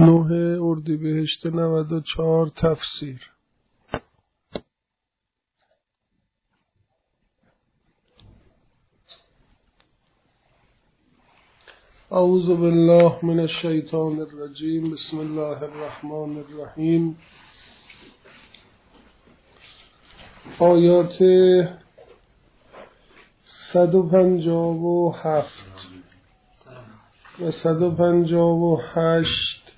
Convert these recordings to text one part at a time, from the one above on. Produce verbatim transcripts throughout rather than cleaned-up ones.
نه اردیبهشت نود و چهار تفسیر. اعوذ بالله من الشیطان الرجیم. بسم الله الرحمن الرحیم. آیات صد و پنجاه و هفت و صد و پنجاه و هشت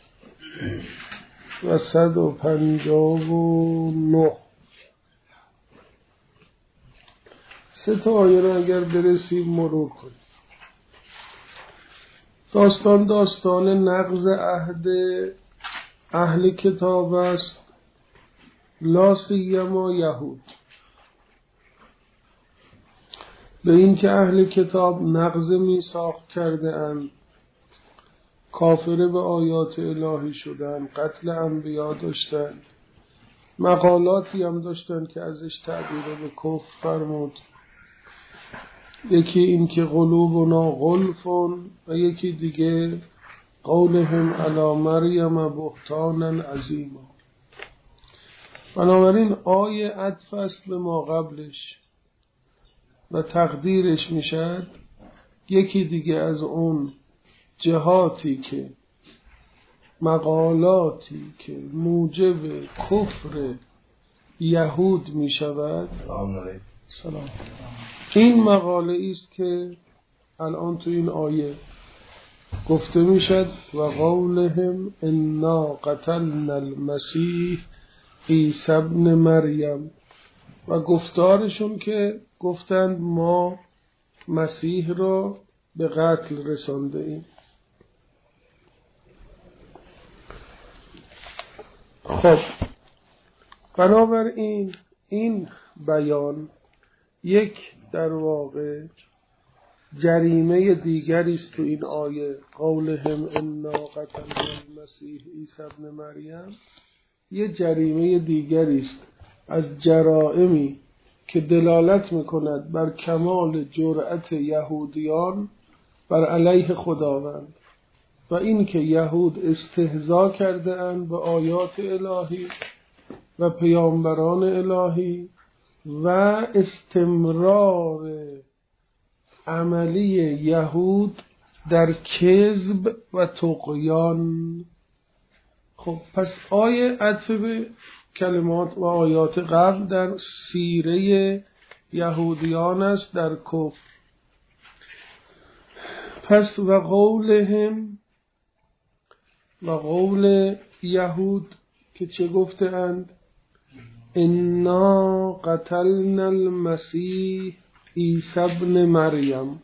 و صد و پنجاه و نه. سه تا آیه را اگر برسیم مرور کنیم. داستان داستان نقض عهد اهل کتاب است، لا سیما یهود، به این که اهل کتاب نقض میثاق کرده اند، کافر به آیات الهی شدن، قتل انبیا داشتند، مقالاتی هم داشتند که ازش تعبیر به کفر فرمود. یکی این که قلوبنا غلفون و یکی دیگه قولهم علی مریم بهتانا عظیما. بنابراین آیه عطف است به ما قبلش و تقدیرش میشد یکی دیگه از اون جهاتی که مقالاتی که موجب کفر یهود می شود. سلام. این مقاله است که الان تو این آیه گفته می شد و قولهم انا قتلنا المسیح عیسی ابن مریم، و گفتارشون که گفتند ما مسیح رو به قتل رسانده ایم. خب بنابراین این بیان یک در واقع جریمه دیگری است تو این آیه. قولهم انا قتلنا المسیح عیسی ابن مریم یه جریمه دیگری است از جرائمی که دلالت میکند بر کمال جرأت یهودیان بر علیه خداوند و این که یهود استهزا کرده اند به آیات الهی و پیامبران الهی و استمرار عملی یهود در کذب و طغیان. خب پس آیه عطف به کلمات و آیات قبل در سیره یهودیان است در کفر. پس و قولهم و قول یهود که چه گفته اند؟ انا قتلنا المسیح عیسی ابن مریم.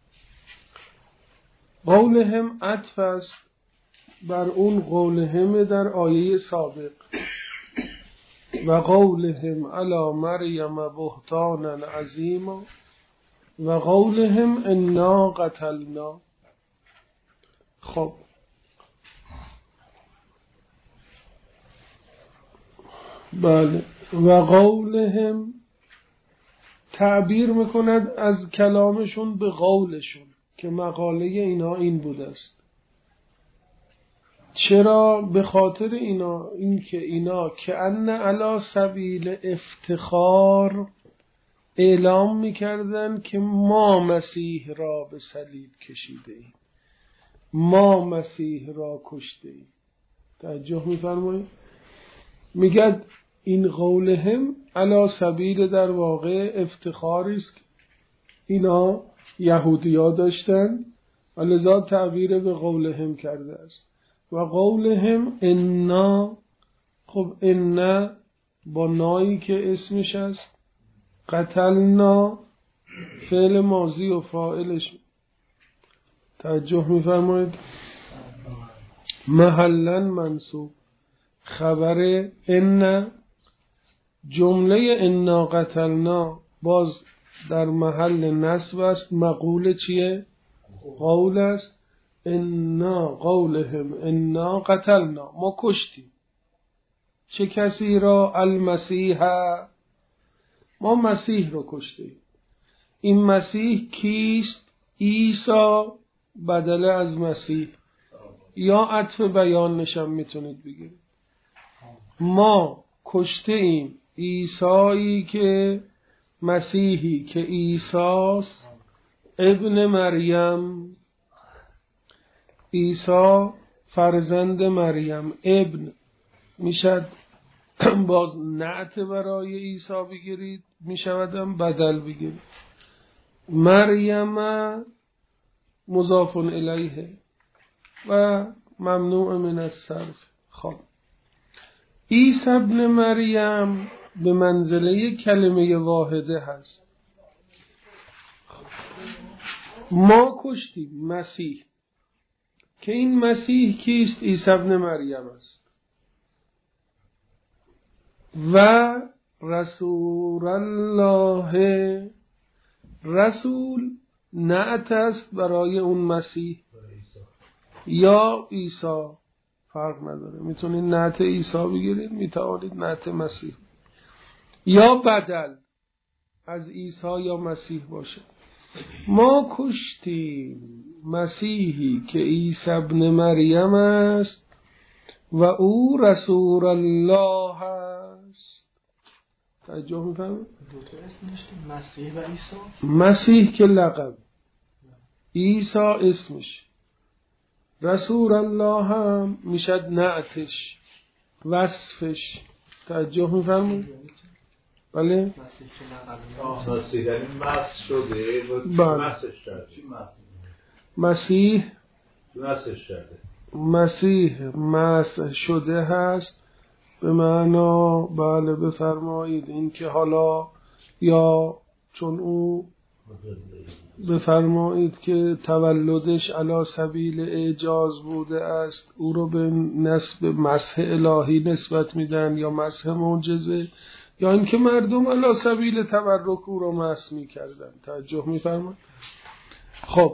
قولهم عطف است بر اون قولهم در آیه سابق و قولهم علی مریم بهتانا عظیما و قولهم انا قتلنا. خب بله، و قولهم تعبیر میکند از کلامشون به قولشون که مقاله اینا این بوده است. چرا؟ به خاطر اینا این که اینا که ان علی سبیل افتخار اعلام میکردن که ما مسیح را به صلیب کشیده ایم، ما مسیح را کشته ایم. توجه میفرمایید؟ میگد این قولهم علی سبیل در واقع افتخاری است اینا یهودیا داشتن و لذا تعبیر به قولهم کرده است. و قولهم انا، خب انا با نایی که اسمش است، قتلنا فعل ماضی و فاعلش، توجه میفرمایید، محلا منصوب، خبر ان، جمله انا قتلنا باز در محل نصب است. مقول چیه؟ قول است. انا قولهم انا قتلنا، ما کشتیم. چه کسی را؟ المسیح، ما مسیح رو کشتیم. این مسیح کیست؟ عیسی بدل از مسیح، یا عطف بیان نشم میتونید بگید. ما کشته ایم عیسایی که مسیحی که عیساست ابن مریم، عیسی فرزند مریم، ابن میشد باز نعت برای عیسی بگیرید، میشودم بدل بگیرید. مریم مضاف الیه و ممنوع من الصرف. خب عیسی ابن مریم به منزله کلمه واحده هست. ما کشتیم مسیح که این مسیح کیست؟ عیسی ابن مریم است و رسول الله، رسول نعت است برای اون مسیح یا عیسی، فرق نداره، میتونید نعت عیسی بگیرید، میتونید نعت مسیح یا بدل از عیسی یا مسیح باشه. ما کشتیم مسیحی که عیسی ابن مریم است و او رسول الله است. توجه می‌فهمید؟ دو تا اسم داشتیم، مسیح و عیسی. مسیح که لقب، عیسی اسمش، رسول الله هم میشد نعتش، وصفش. توجه می‌فرمایید؟ بله؟ مسیح که لقب. مسیح یعنی مسح شده، بله. مسحش کرده. چی مسح؟ مسیح مسحش کرده. مسیح مسح شده هست به معنا، بله بفرمایید، این که حالا یا چون او بفرمایید که تولدش علی سبیل اعجاز بوده است، او رو به نسب مسح الهی نسبت میدن یا مسح معجزه، یا اینکه مردم علی سبیل تبرک او رو مسح میکردن. توجه میفرمایید؟ خب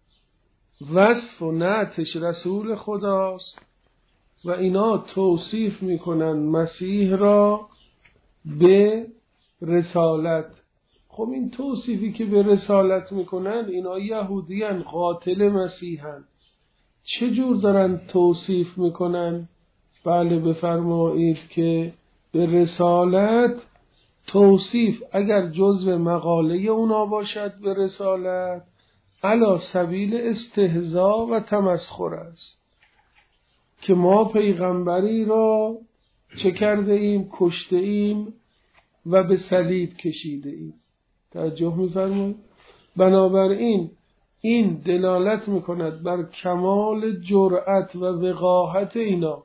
وصف و نعتش رسول خداست و اینا توصیف میکنن مسیح را به رسالت. خب این توصیفی که به رسالت میکنن، اینا یهودیان قاتل مسیحن، چجور دارن توصیف میکنن؟ بله بفرمایید که به رسالت توصیف اگر جزو مقاله اونا باشد به رسالت علی سبیل استهزاء و تمسخر است که ما پیغمبری را چه کرده ایم؟ کشته ایم و به صلیب کشیده ایم. توجه می‌فرمایید؟ بنابراین این دلالت می‌کند بر کمال جرأت و وقاحت اینا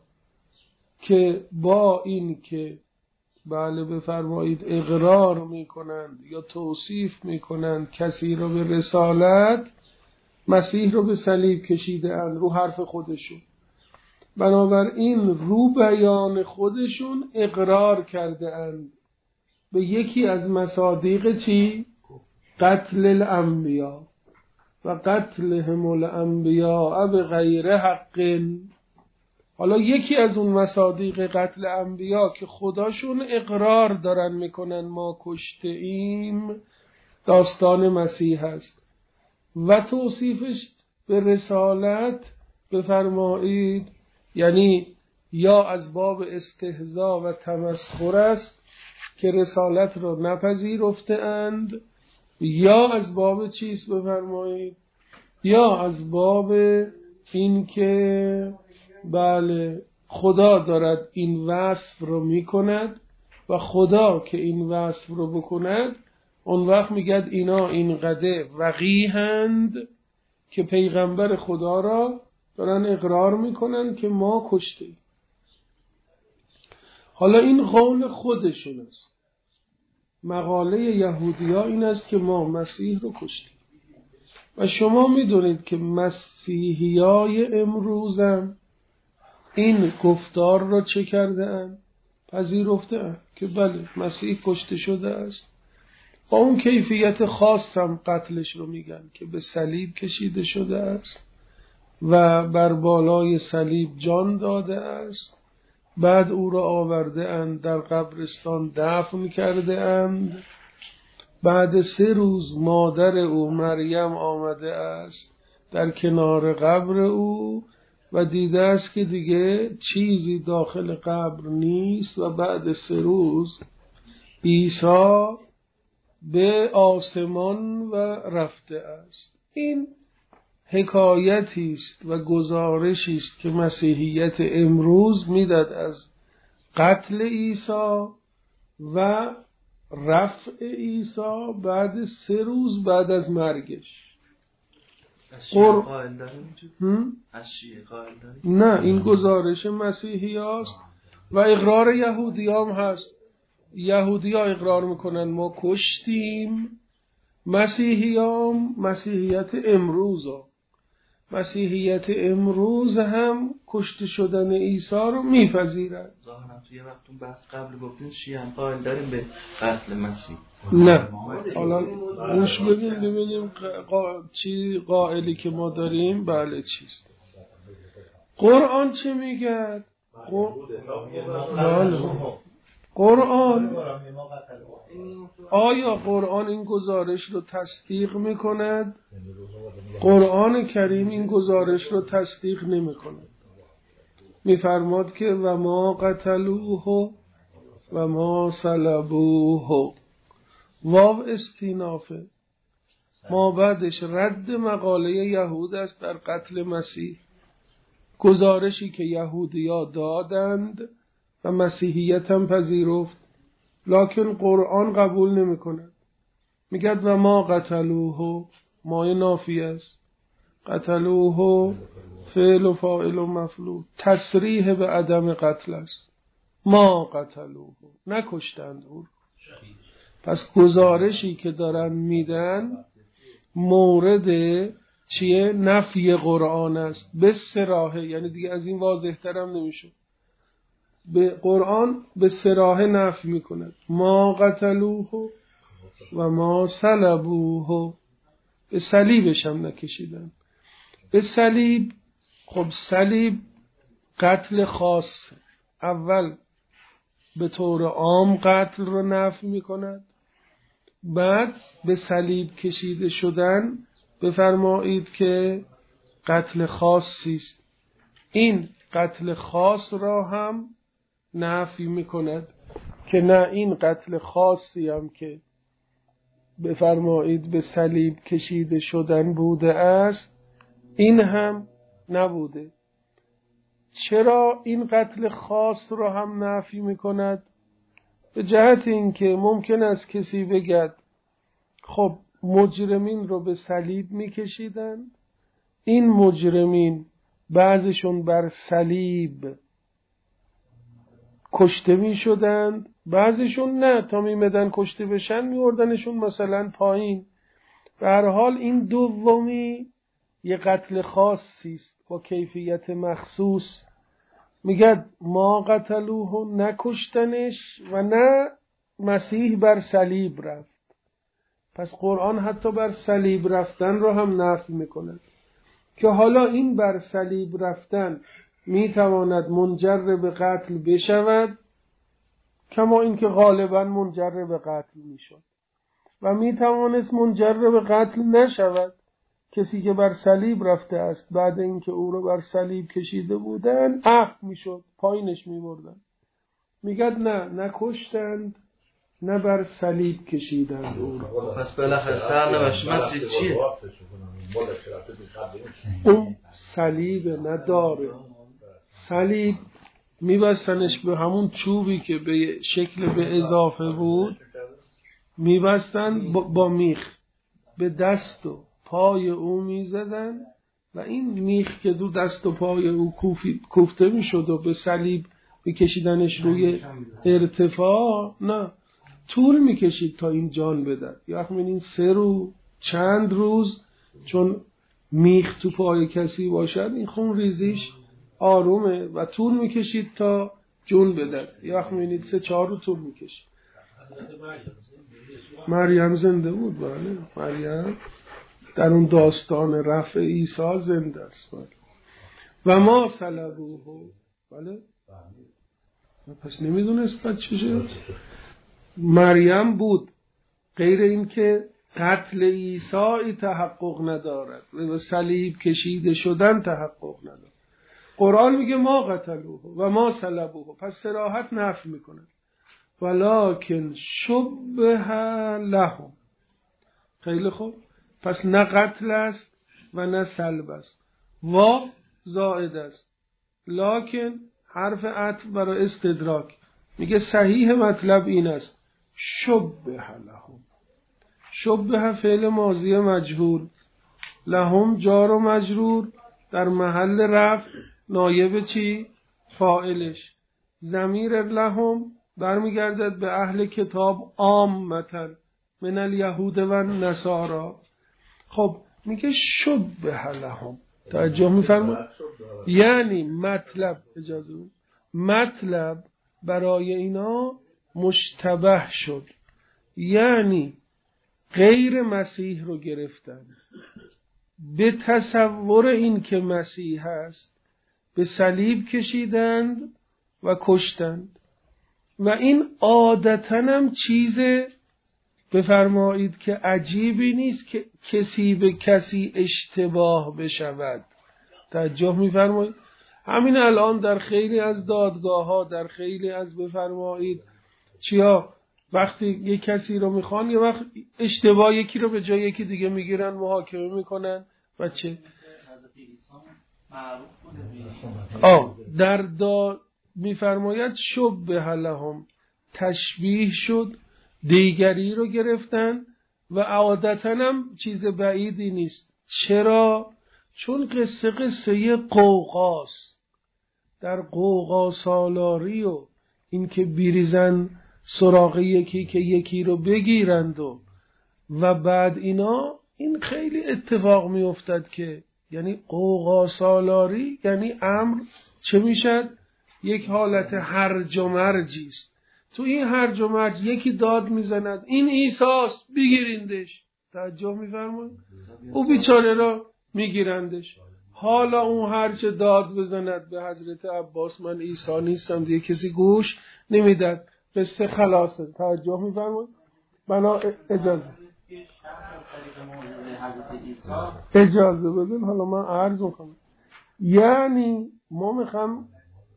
که با این که بله بفرمایید اقرار میکنند یا توصیف میکنند کسی رو به رسالت، مسیح رو به صلیب کشیده اند رو حرف خودشون، بنابراین رو بیان خودشون اقرار کرده اند به یکی از مصادیق چی؟ قتل الانبیا و قتلهم الانبیا بغیر حق. حالا یکی از اون مصادیق قتل انبیا که خداشون اقرار دارن میکنن ما کشته ایم، داستان مسیح هست و توصیفش به رسالت بفرمایید یعنی یا از باب استهزاء و تمسخر است که رسالت را نپذیرفته اند، یا از باب چیز بفرمایید، یا از باب این که بله خدا دارد این وصف رو میکند و خدا که این وصف رو بکند اون وقت میگد اینا اینقدر وقیحند که پیغمبر خدا را دارن اقرار میکنن که ما کشتیم. حالا این قول خودشون است. مقاله یهودی ها این است که ما مسیح رو کشتیم و شما میدونید که مسیحی های امروزم این گفتار را چه کرده اند؟ پذیرفته اند که بله مسیح کشته شده است، با اون کیفیت خاص هم قتلش رو میگن که به صلیب کشیده شده است و بر بالای صلیب جان داده است، بعد او را آورده اند در قبرستان دفن کرده اند، بعد سه روز مادر او مریم آمده است در کنار قبر او و دیده است که دیگه چیزی داخل قبر نیست و بعد سه روز عیسی به آسمان و رفته است. این حکایتی است و گزارشی است که مسیحیت امروز میداد از قتل عیسی و رفع عیسی بعد سه روز بعد از مرگش. از شیعه قائل داریم؟ از شیعه قائل داریم؟ نه، این گزارش مسیحی هست و اقرار یهودی هم هست. یهودی ها اقرار میکنن ما کشتیم، مسیحی هم مسیحیت امروز ها. مسیحیت امروز هم کشته شدن عیسی رو میپذیرن. ظاهرا توی وقتون بحث قبل گفتین شیعه هم قائل داریم به قتل مسیح. نه، حالا گوش بدیم ببینیم قا... چی قائلی که ما داریم بله چیست. قرآن چه میگه؟ قرآن قرآن آیا قرآن این گزارش رو تصدیق میکند؟ قرآن کریم این گزارش رو تصدیق نمیکند. میفرماد که و ما قتلوه و ما صلبوه، واو استینافه، ما بعدش رد مقاله یهود است در قتل مسیح. گزارشی که یهودیا دادند و مسیحیت هم پذیرفت، لکن قرآن قبول نمی کند. میگه و ما قتلوه، مای نافی است، قتلوه فعل و فاعل و مفعول، تصریح به عدم قتل است. ما قتلوه، نکشتند او. پس گزارشی که دارن میدن مورد چیه؟ نفی قرآن است به صراحه، یعنی دیگه از این واضح ترم نمیشه. به قرآن به صراحه نفی میکند. ما قتلوه و ما صلبوه، به صلیبش هم نکشیدن. به صلیب، خب صلیب قتل خاص، اول به طور عام قتل رو نفی میکند، بعد به صلیب کشیده شدن بفرمایید که قتل خاصی است. این قتل خاص را هم نفی میکند که نه، این قتل خاصی هم که بفرمایید به صلیب کشیده شدن بوده است این هم نبوده. چرا این قتل خاص را هم نفی میکند؟ به جهت اینکه ممکن است کسی بگد خب مجرمین رو به صلیب میکشیدن، این مجرمین بعضشون بر صلیب کشته میشدند، بعضشون نه، تا میمدن کشته بشن میوردنشون مثلا پایین. به هر حال این دومی یه قتل خاصی است با کیفیت مخصوص. میگه ما قتلوه، نکشتنش و نه مسیح بر صلیب رفت. پس قرآن حتی بر صلیب رفتن رو هم نفی میکند که حالا این بر صلیب رفتن میتواند منجر به قتل بشود، کما اینکه غالبا منجر به قتل میشد، و میتوانست منجر به قتل نشود. کسی که بر صلیب رفته است بعد اینکه او رو بر صلیب کشیده بودن عفو میشد، پایینش میمردن. میگد نه، نکشتند نه بر صلیب کشیدند او رو. پس بالاخره سرنوشت مسیح چیه؟ اون صلیب نداره. صلیب میبستنش به همون چوبی که به شکل به اضافه بود، میبستن با میخ به دست و پای او میزدن و این میخ که دو دست و پای او کوفته میشد و به صلیب میکشیدنش روی ارتفاع، نه، طول میکشید تا این جان بده. یا همین سه رو چند روز، چون میخ تو پای کسی باشد این خون ریزیش آرومه و طول میکشید تا جون بده. یا همین سه چهار رو طول میکشید. مریم زنده بود، بله، مریم در اون داستان رفع عیسی زنده است. بله. و ما صلبوه، بله، پس نمیدونست بعد چشه. مریم بود، غیر این که قتل عیسی تحقق ندارد و صلیب کشیده شدن تحقق ندارد. قرآن میگه ما قتلوه و ما صلبوه، پس صراحت نفی میکنه. ولکن شبه لهم. خیلی خوب، پس نه قتل است و نه صلب است. و زائد است، لکن حرف عطف برای استدراک. میگه صحیح مطلب این است شبه لهم. شبه فعل ماضی مجهول، لهم جار و مجرور در محل رفع نایب چی؟ فاعلش. ضمیر لهم برمیگردد به اهل کتاب عامةً من الیهود و نصارا. خب میگه شبه لهم، توجه میفرمایید؟ یعنی مطلب، اجازه بود، مطلب برای اینا مشتبه شد، یعنی غیر مسیح رو گرفتن، به تصور این که مسیح هست به صلیب کشیدند و کشتند. و این عادتاً هم چیز بفرمایید که عجیبی نیست که کسی به کسی اشتباه بشود. توجه میفرمایید؟ همین الان در خیلی از دادگاه ها، در خیلی از بفرمایید چیا، وقتی یک کسی رو میخوان یه وقت اشتباه یکی رو به جای یکی دیگه میگیرن، محاکمه میکنن و چه آه در دا میفرماید شبه لهم، تشبیه شد، دیگری رو گرفتن و عادتاً هم چیز بعیدی نیست. چرا؟ چون قصه قصه قوقاست. در قوقا سالاری و این که بیریزن سراغ یکی که یکی رو بگیرند و و بعد اینا، این خیلی اتفاق می افتد که یعنی قوقا سالاری یعنی امر چه میشد؟ یک حالت هرج و مرجیست. تو این هرج و مرج یکی داد میزند این عیساست بگیریندش. توجه میفرمایید؟ او بیچاره را میگیرندش. حالا اون هرچه داد بزند به حضرت عباس من عیسی نیستم، دیگه کسی گوش نمیداد، قصه خلاصه. توجه میفرمایید؟ بنا اجازه اجازه بدین حالا من عرض میکنم. یعنی ما میخوام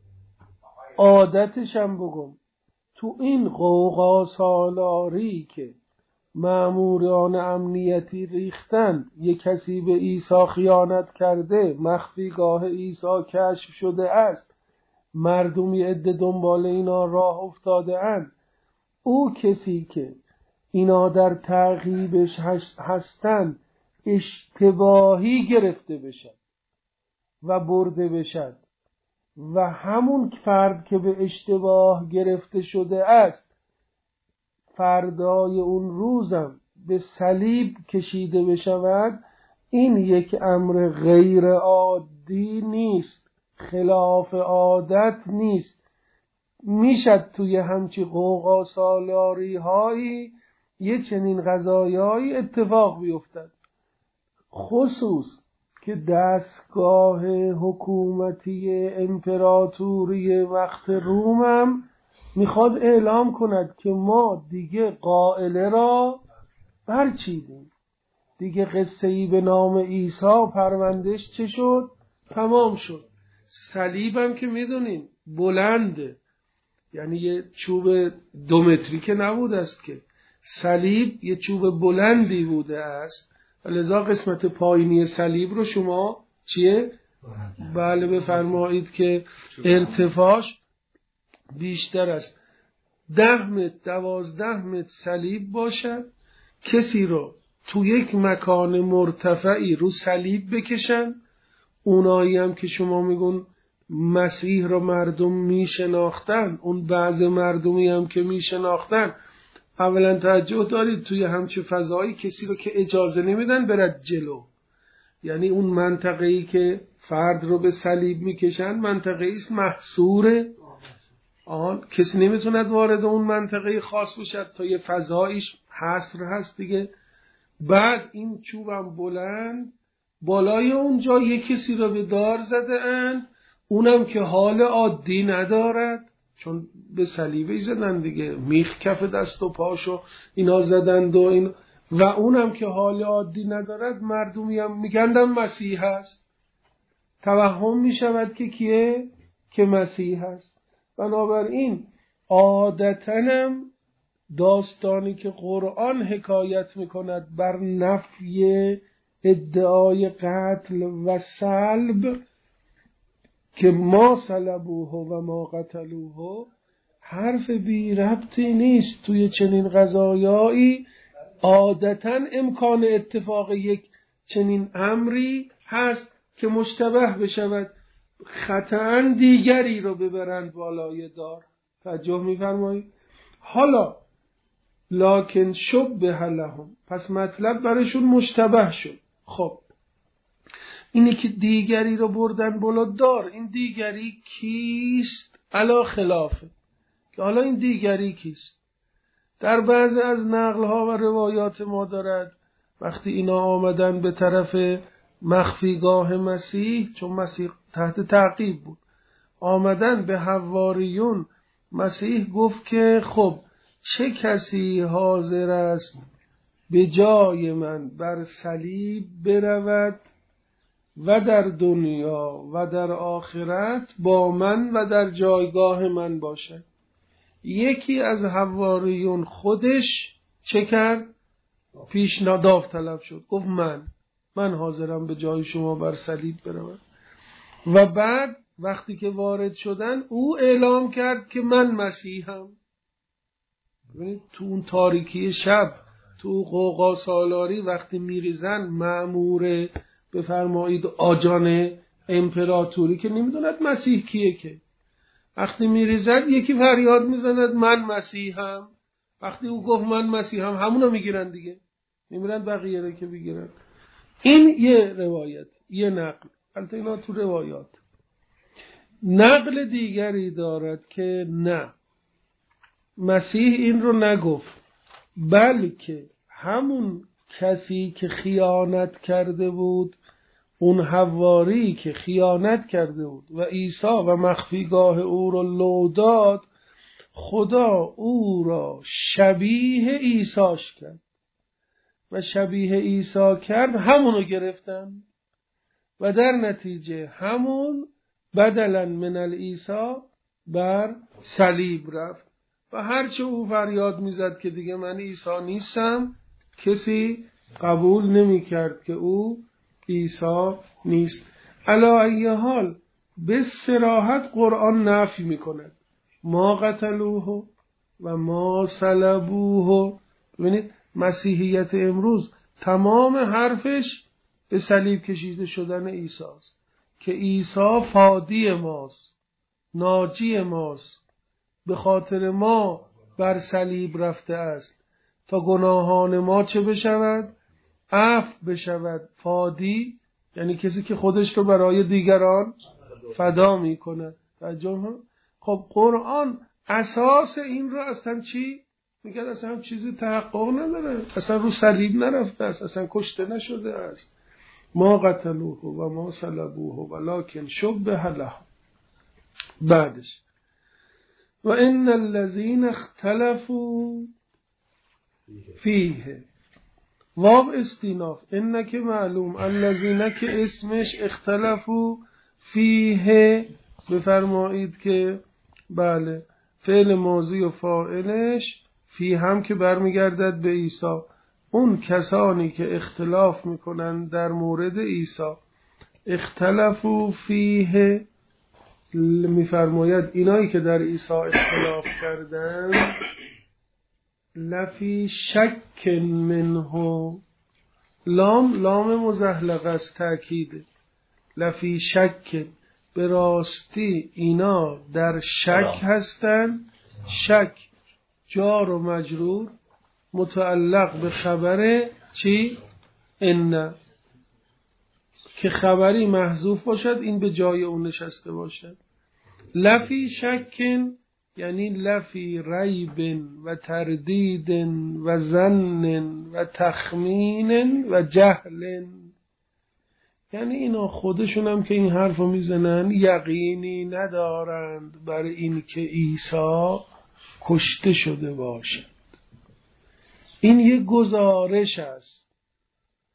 عادتشم بگم تو این قوقا سالاری که ماموران امنیتی ریختن، یک کسی به عیسی خیانت کرده، مخفیگاه عیسی کشف شده است، مردمی عده دنبال اینا راه افتاده اند، او کسی که اینا در تعقیبش هستند اشتباهی گرفته بشد و برده بشد و همون فرد که به اشتباه گرفته شده است فردای اون روزم به صلیب کشیده بشود، این یک امر غیر عادی نیست، خلاف عادت نیست. میشد توی همچی قوقا سالاری هایی یه چنین قضایایی اتفاق بیفتد، خصوص که دستگاه حکومتی امپراتوری وقت رومم میخواد اعلام کند که ما دیگه قائله را برچیدیم، دیگه قصه ای به نام عیسی پروندش چه شد؟ تمام شد. صلیبم که میدونین بلنده، یعنی یه چوب دو متری که نبود است که، صلیب یه چوب بلندی بوده است، لذا قسمت پایینی صلیب رو شما چیه؟ بله بفرمایید که ارتفاعش بیشتر است. ده متر دوازده متر صلیب باشد، کسی رو تو یک مکان مرتفعی رو صلیب بکشن. اونایی هم که شما میگون مسیح رو مردم میشناختن، اون بعض مردمی هم که میشناختن، اولا توجه دارید توی همچه فضایی کسی رو که اجازه نمیدن برد جلو، یعنی اون منطقه‌ای که فرد رو به صلیب میکشن منطقه‌ای است محصوره، آن کسی نمیتوند وارد اون منطقه خاص بشد تا یه فضایش حصر هست دیگه. بعد این چوبم بلند، بالای اونجا یه کسی رو به دار زده اند، اونم که حال عادی ندارد چون به صلیبی زدن دیگه، میخ کف دست و پاشو اینا زدند و این، و اونم که حال عادی ندارد، مردمی هم میگندن مسیح هست. توهم می شود که کیه؟ که مسیح هست. بنابراین عادتاً داستانی که قرآن حکایت می کند بر نفی ادعای قتل و صلب که ما صلبوه و ما قتلوه حرف بی ربطی نیست. توی چنین قضایایی عادتاً امکان اتفاق یک چنین امری هست که مشتبه بشود، خطأ دیگری رو ببرند بالای دار. توجه می‌فرمایید؟ حالا لکن شبه لهم، پس مطلب برشون مشتبه شد. خب اینی که دیگری رو بردن بالا دار، این دیگری کیست؟ علا خلافه که حالا این دیگری کیست؟ در بعض از نقل‌ها و روایات ما دارد وقتی اینا آمدن به طرف مخفیگاه مسیح، چون مسیح تحت تعقیب بود، آمدن به حواریون، مسیح گفت که خب چه کسی حاضر است به جای من بر صلیب برود و در دنیا و در آخرت با من و در جایگاه من باشد. یکی از حواریون خودش چه کرد؟ پیشنهاد داوطلب شد، گفت من من حاضرم به جای شما بر صلیب بروم. و بعد وقتی که وارد شدن او اعلام کرد که من مسیحم. ببینید تو اون تاریکی شب، تو قوقا سالاری وقتی میریزن مأمور بفرمایید آجان امپراتوری که نمیدوند مسیح کیه، که وقتی میریزد یکی فریاد میزند من مسیحم. وقتی او گفت من مسیحم همونو میگیرن دیگه، نمیرن بقیه رو که بگیرن. این یه روایت، یه نقل. البته اینا تو روایات. نقل دیگری دارد که نه، مسیح این رو نگفت، بلکه همون کسی که خیانت کرده بود، اون حواری که خیانت کرده بود و عیسی و مخفیگاه او رو لو داد، خدا او را شبیه عیساش کرد و شبیه عیسی کرد، همونو گرفتن و در نتیجه همون بدلاً من العیسی بر صلیب رفت. و هرچه او فریاد میزد که دیگه من عیسی نیستم، کسی قبول نمی کرد که او عیسی نیست. علی ای حال به صراحت قرآن نفی میکند ما قتلوه و ما صلبوه. ببینید مسیحیت امروز تمام حرفش به صلیب کشیده شدن عیسی است که عیسی فادی ماست، ناجی ماست، به خاطر ما بر صلیب رفته است تا گناهان ما چه بشود؟ عفو بشود. فادی یعنی کسی که خودش رو برای دیگران فدا می کند. خب قرآن اساس این رو اصلا چی؟ میگه اصلا هم چیزی تحقق نداره، اصلا رو صلیب نرفته است، اصلا کشته نشده است. ما قتلوه و ما صلبوه ولکن شبه لهم. بعدش و ان الذين اختلفوا فیه، واو استیناف، ان که معلوم، الذين که اسمش، اختلفوا فیه بفرمایید که بله فعل ماضی و فاعلش فی هم که برمیگردد به عیسی. اون کسانی که اختلاف میکنن در مورد عیسی، اختلفوا فیه میفرماید اینایی که در عیسی اختلاف کردن، لفی شک منه، لام لام مزحلقه است، تأکید لفی شک، به راستی اینا در شک هستن. شک جار و مجرور متعلق به خبر چی؟ ان، که خبری محذوف باشد این به جای اون نشسته باشد. لفی شکن یعنی لفی ریب و تردید و ظن و تخمین و جهل، یعنی اینا خودشون هم که این حرف رو میزنن یقینی ندارند بر این که عیسی کشته شده باشد. این یک گزارش است.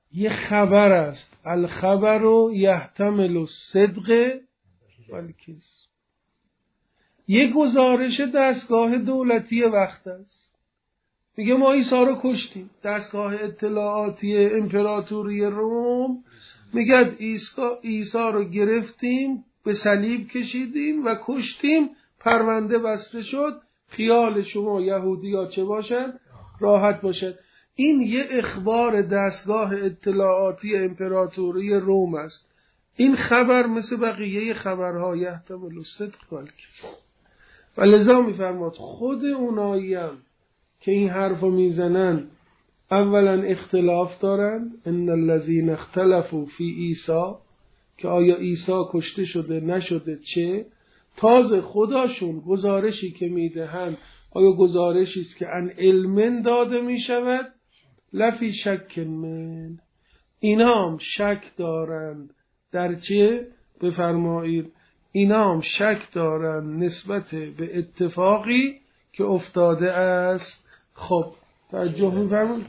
یه خبر است، الخبر و یحتمل الصدق والکذب. یه گزارش دستگاه دولتی وقت است، میگه ما عیسی رو کشتیم. دستگاه اطلاعاتی امپراتوری روم میگه عیسی رو گرفتیم، به صلیب کشیدیم و کشتیم، پرونده بسته شد، خیال شما یهودی ها چه باشن؟ راحت باشد. این یه اخبار دستگاه اطلاعاتی امپراتوری روم است. این خبر مثل بقیه خبرها یحتمل الصدق والکذب. و لذا میفرماد خود اونایی هم که این حرفو میزنن اولا اختلاف دارن، ان الذين اختلفوا فی عیسی، که آیا عیسی کشته شده نشده چه، تازه خداشون گزارشی که میدهن آیا گزارشی است که ان علم داده میشود، لفی شک من، اینا هم شک دارند در چه؟ بفرمایید اینا هم شک دارند نسبت به اتفاقی که افتاده است. خب توجه می‌فرمایید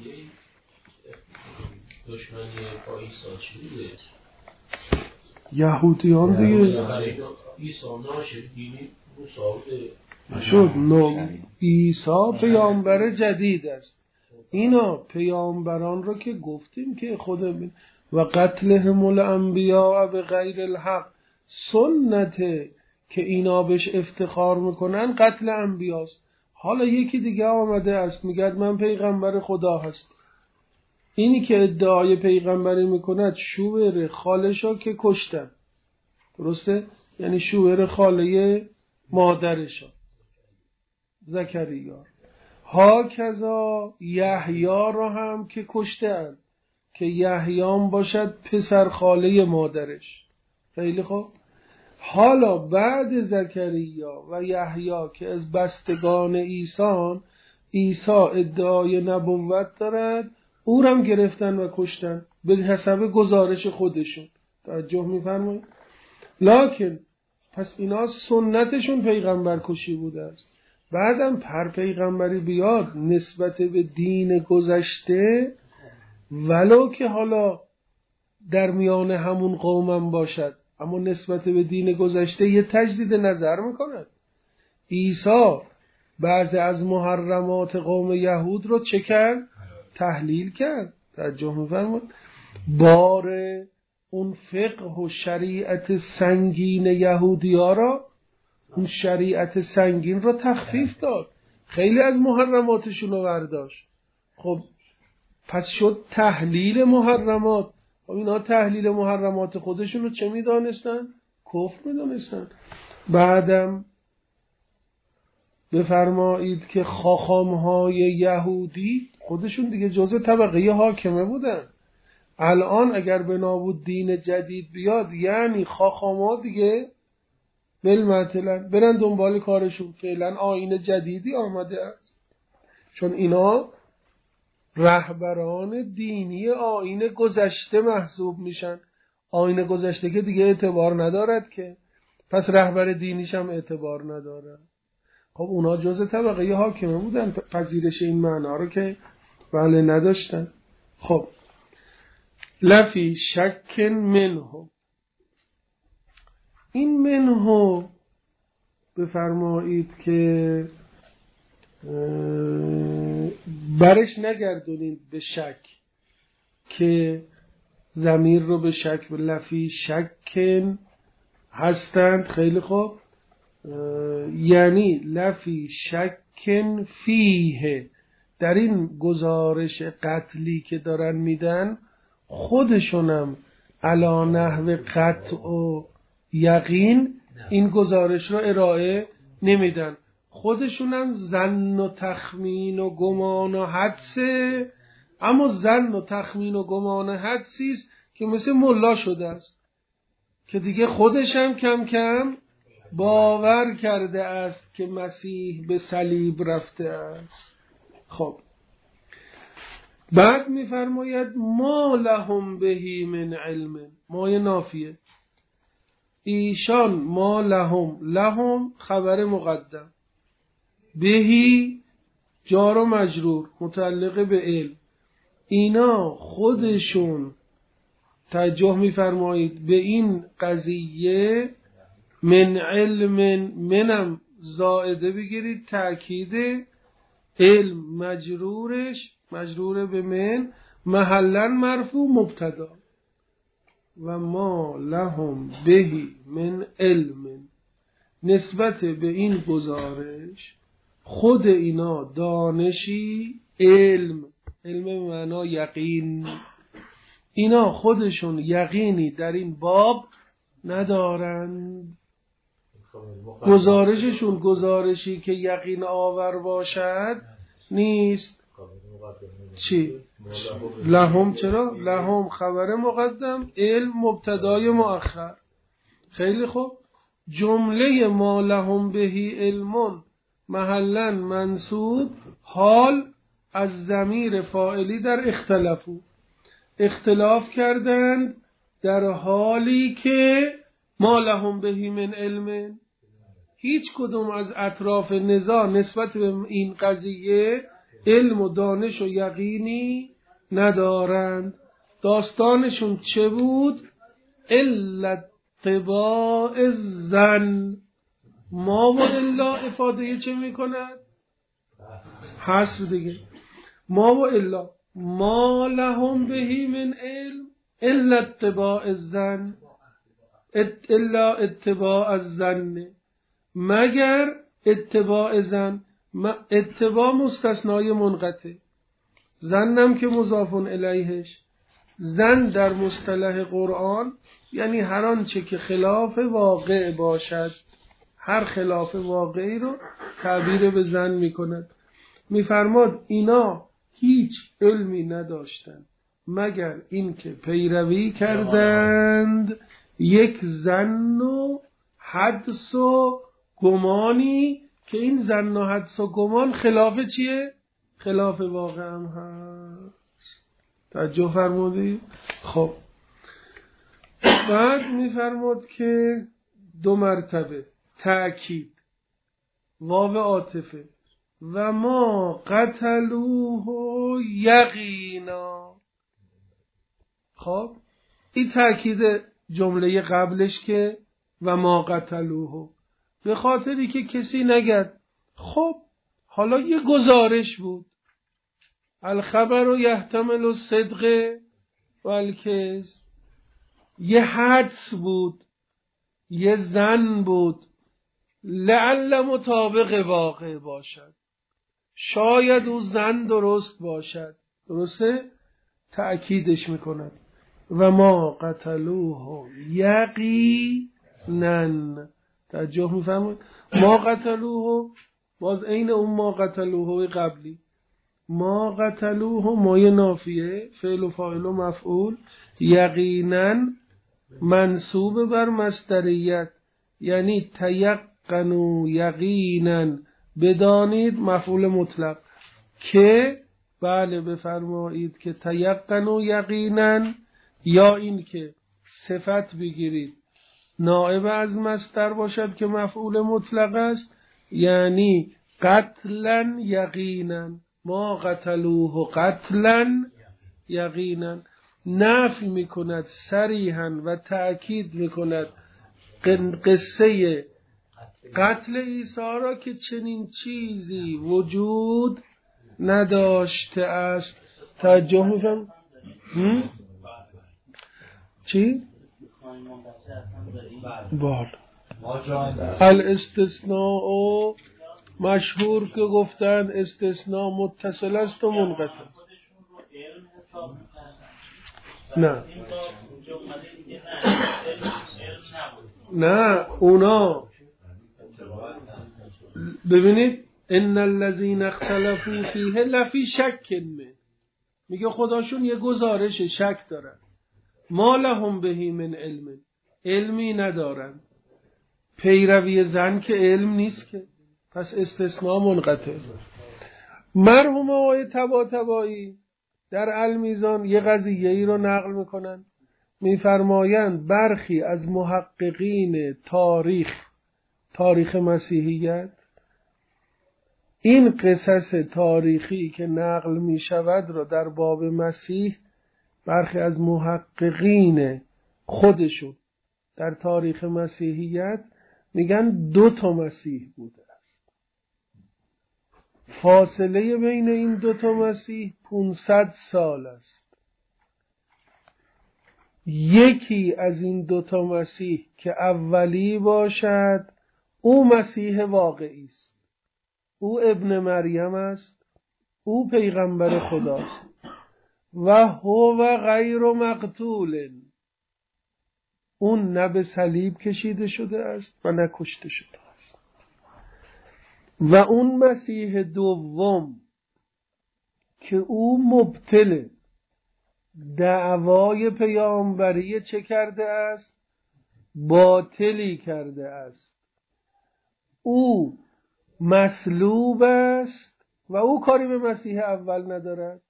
دشمنی با عیسی چی بوده؟ یهودیان دیگه. عیسی ناشد دینی مساعده شد نو عیسی پیامبر جدید است. اینا پیامبران رو که گفتیم که خود و قتلهم الانبیاء به غیر الحق، سنته که اینا بهش افتخار میکنن قتل انبیاست. حالا یکی دیگه آمده است میگه من پیغمبر خدا هست، اینی که ادعای پیغمبری میکند شوهر خالشا که کشتن، درسته؟ یعنی شوهر خاله مادرشا زکریا. ها کذا یحیی را هم که کشتن، که یحیی هم باشد پسر خاله مادرش. خیلی خوب. حالا بعد زکریا و یحیی که از بستگان عیسی، عیسی ادعای نبوت دارد، او هم گرفتن و کشتن به حسب گزارش خودشون. توجه می‌فرمایید؟ لکن پس اینا سنتشون پیغمبر کشی بوده است. بعدم پر پیغمبری بیاد نسبت به دین گذشته، ولو که حالا در میان همون قومم باشد، اما نسبت به دین گذشته یه تجدید نظر میکند. عیسی بعضی از محرمات قوم یهود رو چه کرد؟ تحلیل کرد. توجه می‌فرمایید؟ بار اون فقه و شریعت سنگین یهودی‌ها را، اون شریعت سنگین را تخفیف داد، خیلی از محرماتشون رو برداشت. خب پس شد تحلیل محرمات. و اینا تحلیل محرمات خودشون رو چه میدانستن؟ کفر میدانستن. بعدم بفرمایید که خاخامهای یهودی خودشون دیگه جزء طبقه حاکمه بودن. الان اگر بنا بود دین جدید بیاد، یعنی خاخامها دیگه بالمثلا برن دنبال کارشون، فعلا آیین جدیدی آمده است، چون اینا رهبران دینی آیین گذشته محسوب میشن. آیین گذشته که دیگه اعتبار ندارد که، پس رهبر دینیش هم اعتبار نداره. خب اونا جزء طبقه حاکمه بودن، پذیرش این معنا رو که بله نداشتن. خب لفی شک منه، این منه بفرمایید که برش نگردونید به شک، که ضمیر رو به شک، لفی شکن هستند. خیلی خوب، یعنی لفی شکن فیه، در این گزارش قتلی که دارن میدن خودشونم علا نحو قطع و یقین این گزارش رو ارائه نمیدن، خودشونم ظن و تخمین و گمان و حدسه. اما ظن و تخمین و گمان و حدسی است که مثل ملا شده است، که دیگه خودشم کم کم باور کرده است که مسیح به صلیب رفته است. خب بعد میفرماید ما لهم بهی من علم، مای نافیه، ایشان ما لهم، لهم خبر مقدم، بهی جار و مجرور متعلق به علم، اینا خودشون توجه میفرمایید به این قضیه من علم، منم زائده بگیرید تأکید علم مجرورش مجرور به من محلا مرفوع مبتدا و ما لهم بهی من علم، نسبت به این گزارش خود اینا دانشی علم، علم به معنا یقین، اینا خودشون یقینی در این باب ندارن. گزارششون گزارشی که یقین آور باشد نیست. چی؟ لهم چرا؟ لهم خبر مقدم، علم مبتدای مؤخر. خیلی خوب. جمله ما لهم بهی علمون محلا منصوب حال از ضمیر فاعلی در اختلافو، اختلاف کردند در حالی که ما لهم بهی من علم، هیچ کدوم از اطراف نزاع نسبت به این قضیه علم و دانش و یقینی ندارند. داستانشون چه بود؟ الا اتباع الظن. ما و الا افاده چه میکند؟ حصر دیگه. ما و الا ما لهم بهی من علم الا اتباع الظن، الا اتباع الظن، مگر اتباع ظن. اتباع مستثنای منقطع، ظنم که مضاف الیهش. ظن در مصطلح قرآن یعنی هر آنچه که خلاف واقع باشد، هر خلاف واقعی رو تعبیر به ظن میکند. میفرماد اینا هیچ علمی نداشتند مگر اینکه پیروی کردند یک ظن و حدس و گمانی که این ظن و حدس و گمان خلاف چیه؟ خلاف واقع هم هست. توجه فرمودید؟ خب بعد میفرماد که دو مرتبه تأکید، واو عاطفه، و ما قتلوه یقینا. خب این تأکید جمله قبلش که و ما قتلوه، به خاطری که کسی نگد خب حالا یه گزارش بود، الخبر و یحتمل الصدق و الکذب، یه حدس بود، یه ظن بود، لعل مطابق واقع باشد، شاید او ظن درست باشد. درسته؟ تأکیدش میکند و ما قتلوه یقینا. توجه میفرمایید؟ ما قتلوه باز عین اون ما قتلوه قبلی. ما قتلوه مایه نافیه، فعل و فاعل و مفعول، یقینا منصوب بر مصدریت، یعنی تیقنوا یقینا، بدانید مفعول مطلق. که بله بفرمایید که تیقنوا یقینا، یا این که صفت بگیرید نائب از مصدر باشد که مفعول مطلق است، یعنی قتلا یقینا. ما قتلوه قتلا یقینا، نفی میکند صریحا و تأکید میکند قصه قتل عیسی را که چنین چیزی وجود نداشته است. توجه میفهم؟ چی؟ بال الاستثناء مشهور که گفتن استثناء متصل است و منقطع است. نه نه اونا ببینید ان الذين اختلفوا فیه لفی شک منه، میگه خداشون یه گزارش شک دارن. ما لهم بهی من علم، علمی ندارن. پیروی ظن که علم نیست که، پس استثناء منقطع. مرحوم آقای طباطبایی در المیزان یه قضیه ای رو نقل میکنن، میفرمایند برخی از محققین تاریخ تاریخ مسیحیت این قصص تاریخی که نقل می شود را در باب مسیح برخی از محققین خودشون در تاریخ مسیحیت میگن دو تا مسیح بوده است. فاصله بین این دو تا مسیح پانصد سال است. یکی از این دو تا مسیح که اولی باشد او مسیح واقعی است، او ابن مریم است، او پیغمبر خداست و هو غیر مقتول، اون نه به صلیب کشیده شده است و نه کشته شده است. و اون مسیح دوم که او مبطل دعوای پیامبری چه کرده است؟ باطلی کرده است. او مصلوب است و او کاری به مسیح اول ندارد.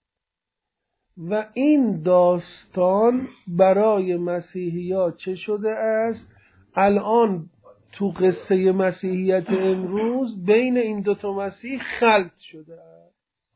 و این داستان برای مسیحی‌ها چه شده است؟ الان تو قصه مسیحیت امروز بین این دوتا مسیح خلط شده است.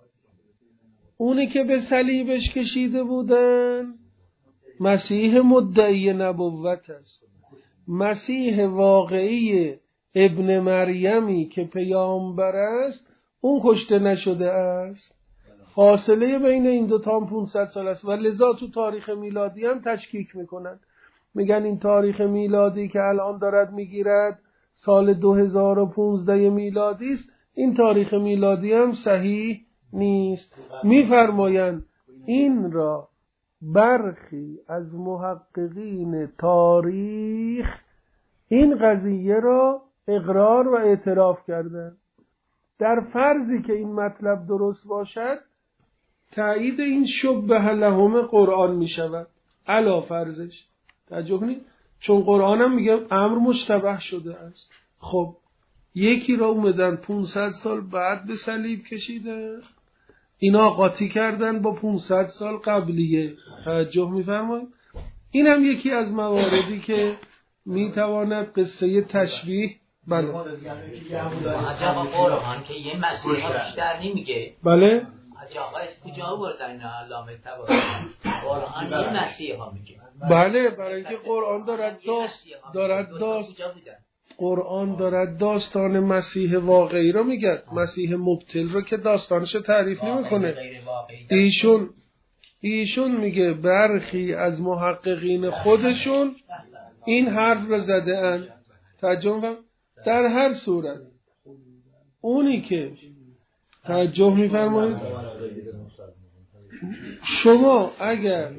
اونی که به صلیبش کشیده بودن مسیح مدعی نبوت است. مسیح واقعی ابن مریمی که پیامبر است اون کشته نشده است. فاصله بین این دو تا پانصد سال است و لذا تو تاریخ میلادی هم تشکیک میکنن، میگن این تاریخ میلادی که الان دارد میگیرد سال دو هزار و پانزده میلادی است، این تاریخ میلادی هم صحیح نیست. میفرمایند این را برخی از محققین تاریخ این قضیه را اقرار و اعتراف کردند. در فرضی که این مطلب درست باشد تایید این شبه لهم قرآن می شود. علا فرضش توجه کنید، چون قرآن هم میگه امر مشتبه شده است. خب یکی را اومدن پانصد سال بعد به صلیب کشیده، اینا قاطی کردن با پانصد سال قبلیه. توجه میفرمایید؟ این هم یکی از مواردی که میتواند قصه تشبیه بله عجب قرآن که یه مسیح ها بیشتر نمیگه. بله عجب از کجا بردن اینا علامه طباطبایی؟ قرآن یه مسیح ها میگه. بله برای اینکه قرآن دارد داست دارد داست قرآن دارد داستان مسیح واقعی رو میگه. مسیح مبتل رو که داستانش تعریف نمیکنه. ایشون ایشون میگه برخی از محققین خودشون این حرف رو زده اند. ترجمه در هر صورت اونی که توجه میفرمایید شما اگر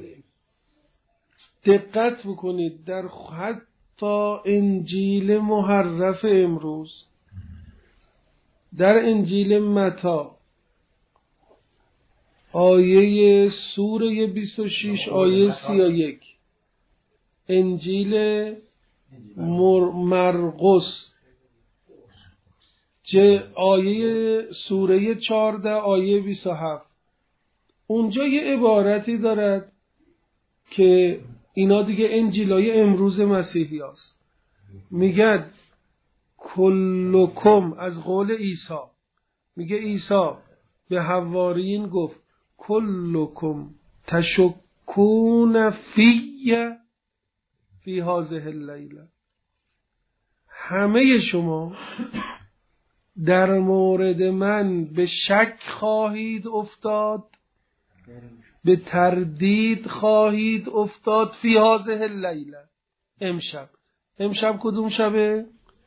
دقت بکنید در حتی انجیل محرف امروز، در انجیل متی آیه سوره بیست و شش آیه سی و یک، انجیل مرقس چه آیه سوره چهارده آیه بیست و هفت، اونجا یه عبارتی دارد که اینا دیگه انجیلای امروز مسیحی هست. میگه کلکم، از قول عیسی میگه عیسی به حواریین گفت کلکم تشکون فی فی هذه اللیله، همه شما در مورد من به شک خواهید افتاد، به تردید خواهید افتاد فی هذه اللیله، امشب. امشب کدوم شبه؟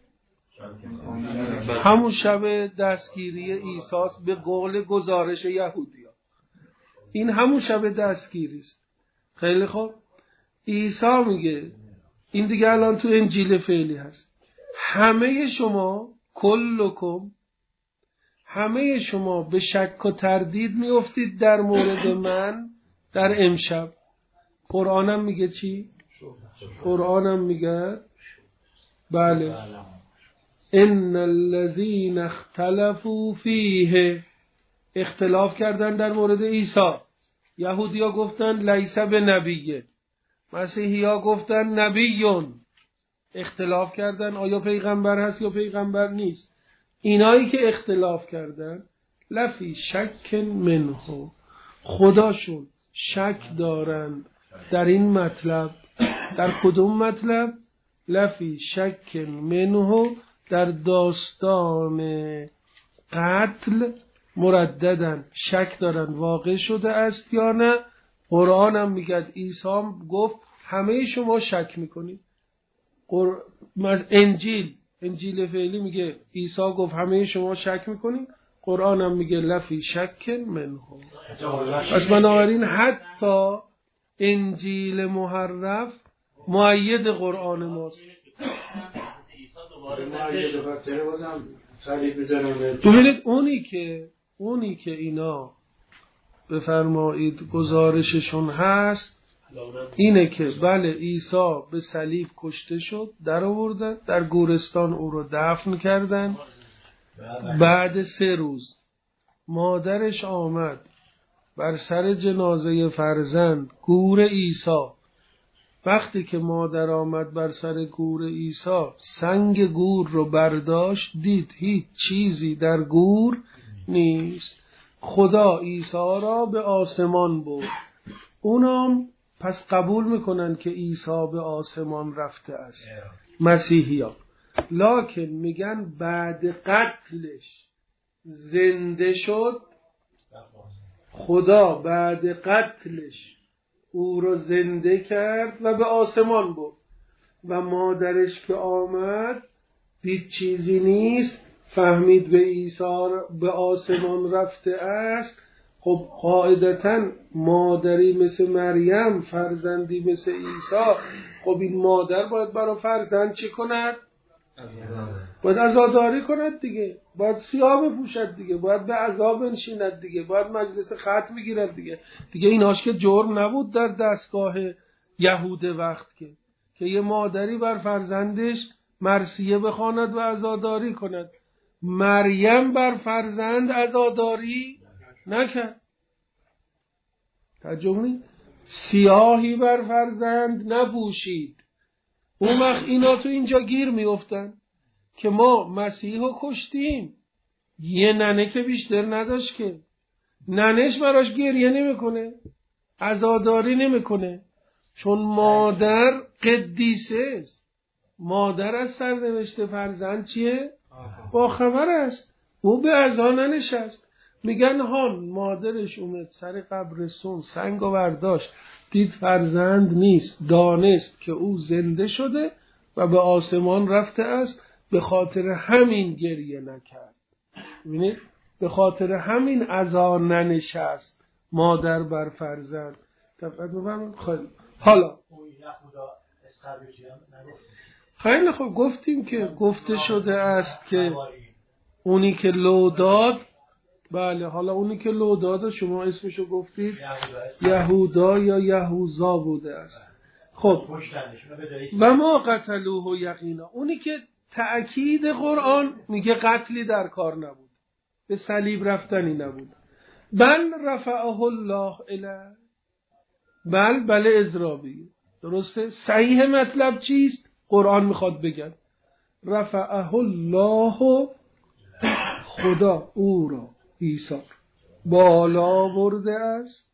همون شب دستگیری عیسی است به قول گزارش یهودیان. این همون شب دستگیری است. خیلی خوب، عیسی میگه این دیگه الان تو انجیل فعلی هست، همه شما کلکم، همه شما به شک و تردید میافتید در مورد من در امشب. قرآنم میگه چی؟ قرآنم میگه بله ان الذين اختلفوا فیه، اختلاف کردن در مورد عیسی. یهودیا گفتن لیس بنبیه، مسیحیا گفتن نبیون. اختلاف کردن آیا پیغمبر هست یا پیغمبر نیست. اینایی که اختلاف کردن لفی شک منه، خداشون شک دارند در این مطلب. در کدوم مطلب؟ لفی شک منه، در داستان قتل مرددن، شک دارن واقع شده است یا نه. قرآن هم میگه، عیسی هم گفت همه شما شک میکنید. قر... انجیل انجیل فعلی میگه عیسی گفت همه شما شک میکنید، قرآن هم میگه لفی شک منه. پس بنابراین حتی انجیل محرف مؤید قرآن ماست. ببینید اونی که اونی که اینا بفرمایید گزارششون هست اینه که بله عیسی به صلیب کشته شد، در آوردن، در گورستان او رو دفن کردن. بعد سه روز مادرش آمد بر سر جنازه فرزند گور عیسی. وقتی که مادر آمد بر سر گور عیسی، سنگ گور رو برداشت، دید هیچ چیزی در گور نیست. خدا عیسی را به آسمان برد. اونام پس قبول میکنن که عیسی به آسمان رفته است، مسیحی ها. لکن میگن بعد قتلش زنده شد. خدا بعد قتلش او رو زنده کرد و به آسمان برد. و مادرش که آمد دید چیزی نیست، فهمید به عیسی به آسمان رفته است. خب قاعدتاً مادری مثل مریم، فرزندی مثل عیسی، خب این مادر باید برای فرزند چی کند؟ باید عزاداری کند دیگه، باید سیاه بپوشد دیگه، باید به عذاب بنشیند دیگه، باید مجلس ختم بگیرد دیگه. دیگه ایناش که جرم نبود در دستگاه یهود وقت که که یه مادری بر فرزندش مرثیه بخواند و عزاداری کند. مریم بر فرزند عزاداری نکرد. ترجمه سیاهی بر فرزند نپوشید. اون وقت اینا تو اینجا گیر میافتن که ما مسیحو کشتیم، یه ننه که بیشتر نداشت که ننش براش گریه نمیکنه، عزاداری نمیکنه، چون مادر قدیسه است. مادر از سرنوشت فرزند چیه؟ با خبر است. او به عزا ننشست. میگن هان مادرش اومد سر قبرستون، سنگ و برداشت، دید فرزند نیست، دانست که او زنده شده و به آسمان رفته است. به خاطر همین گریه نکرد. ببینید به خاطر همین عزا ننشست مادر بر فرزند. دقت بفرمایید. خیلی حالا خیلی خوب گفتیم که گفته شده است که اونی که لو داد، بله حالا اونی که لو داد شما اسمشو گفتید یهودا یا یهوزا بوده است. خب و ما قتلوه یقینا، اونی که تأکید قرآن میگه قتلی در کار نبود، به صلیب رفتنی نبود. بل رفعه الله الیه، بل بل اضرابی، درسته؟ صحیح مطلب چیست؟ قرآن میخواد بگن رفعه الله، خدا او را عیسی بالا برده است،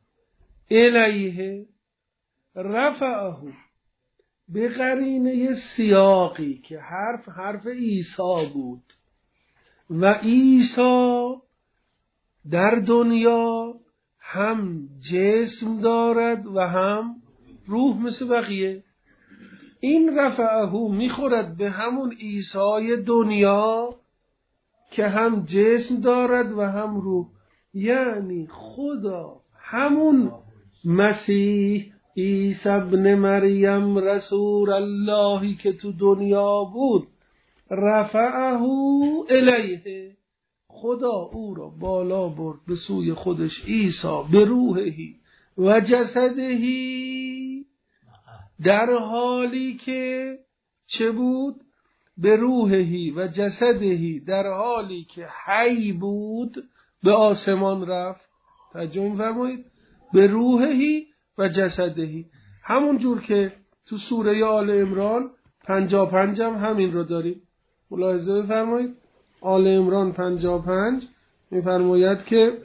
الیه رفعه، به قرینه سیاقی که حرف حرف عیسی بود و عیسی در دنیا هم جسم دارد و هم روح مثل بقیه. این رفعه میخورد به همون عیسی دنیا که هم جسم دارد و هم روح، یعنی خدا همون مسیح عیسی ابن مریم رسول اللهی که تو دنیا بود، رفعه الیه، خدا او را بالا برد به سوی خودش، عیسی به روحهی و جسدهی، در حالی که چه بود؟ به روحهی و جسدهی، در حالی که حی بود به آسمان رفت. ترجمه فرمایید به روحهی و جسدهی، همون جور که تو سوره آل عمران پنجا پنج هم همین رو داریم. ملاحظه بفرمایید آل عمران پنجاه و پنج میفرماید که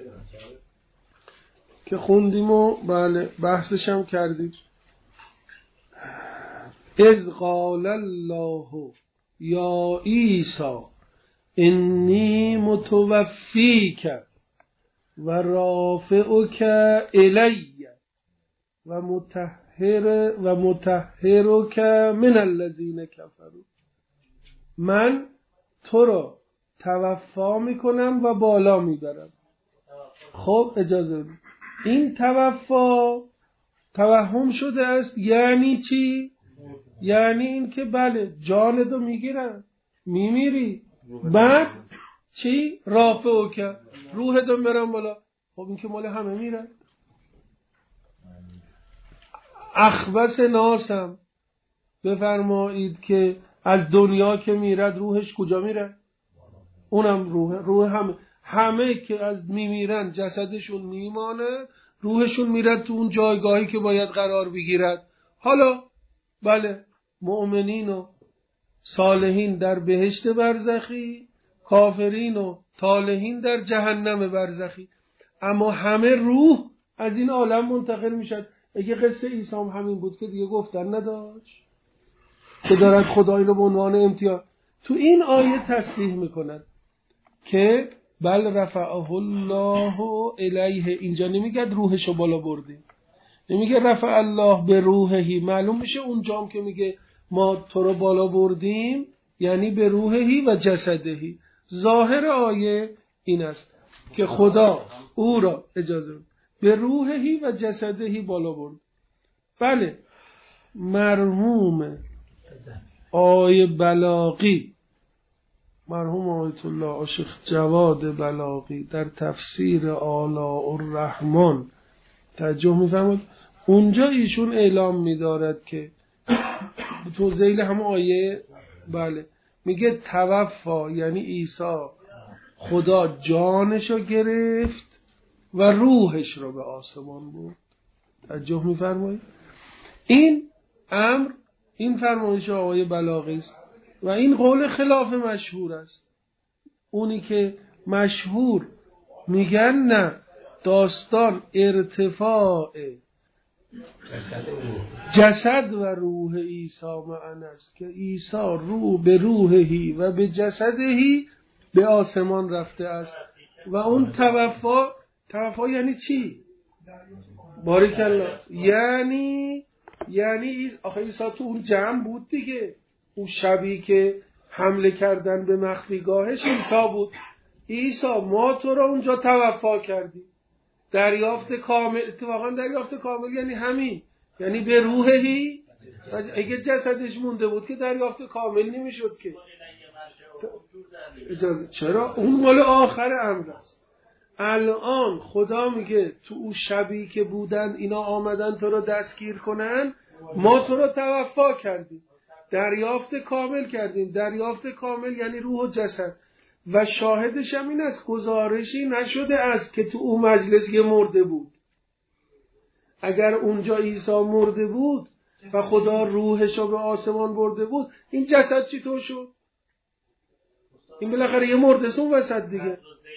که خوندیم و بله بحثش هم کردیم. اذ قال الله یا عیسی انی متوفیک و رافعک الی و مطهر و مطهرک من الذین کفروا. من تو رو توفا میکنم و بالا میبرم. خب اجازه بدید. این توفا توهم شده است یعنی چی؟ یعنی این که بله جانتو میگیرن میمیری، بعد چی؟ رافعو که روحتو میرن بالا. خب این که مال همه میرن. اخبث ناسم بفرمایید که از دنیا که میرد روحش کجا میره؟ اونم روح روح همه همه که از میمیرن جسدشون میمانه، روحشون میرد تو اون جایگاهی که باید قرار بگیرد. حالا بله مؤمنین و صالحین در بهشت برزخی، کافرین و طالحین در جهنم برزخی، اما همه روح از این عالم منتقل میشد. اگه قصه عیسی هم همین بود که دیگه گفتن نداشت که دارد خدایی رو به عنوان امتیاز تو این آیه تصریح میکنن که بل رفعه الله الیه. اینجا نمیگه روحشو بالا برده، نمیگه رفع الله به روحهی. معلوم میشه اونجام که میگه ما تو رو بالا بردیم یعنی به روحهی و جسدهی. ظاهر آیه این است که خدا او را اجازه به روحهی و جسدهی بالا برد. بله مرحوم آیه بلاغی، مرحوم آیت الله شیخ جواد بلاغی در تفسیر آلاء الرحمن ترجمه می‌فرماد. اونجا ایشون اعلام می‌دارد که تو ذیل هم آیه بله میگه توفا یعنی عیسی خدا جانشو گرفت و روحش رو به آسمان برد. ترجمه می‌فرمایید. این امر این فرمایش آقای بلاغی است و این قول خلاف مشهور است. اونی که مشهور میگن نه، داستان ارتفاع جسد و روح عیسی معنا است که عیسی روح به روحهی و به جسدهی به آسمان رفته است و اون توفا توفا یعنی چی؟ بارک الله. یعنی یعنی آخه عیسی تو اون جمع بود دیگه. اون شبی که حمله کردن به مخفیگاهش عیسی بود. عیسی ما تو رو اونجا توفا کردیم. دریافت کامل، اتفاقا دریافت کامل یعنی همین، یعنی به روحهی. اگه جسدش مونده بود که دریافت کامل نمیشد که. اجازه چرا؟ اون مال آخر امر است. الان خدا میگه تو اون شبی که بودن اینا آمدن تو رو دستگیر کنن، ما تو رو توفا کردیم، دریافت کامل کردیم. دریافت کامل یعنی روح و جسد. و شاهدش هم این است گزارشی نشده است که تو اون مجلس یه مرده بود. اگر اونجا عیسی مرده بود و خدا روحش رو به آسمان برده بود، این جسد چی تو شد؟ این بالاخره یه مرده سون وسط دیگه.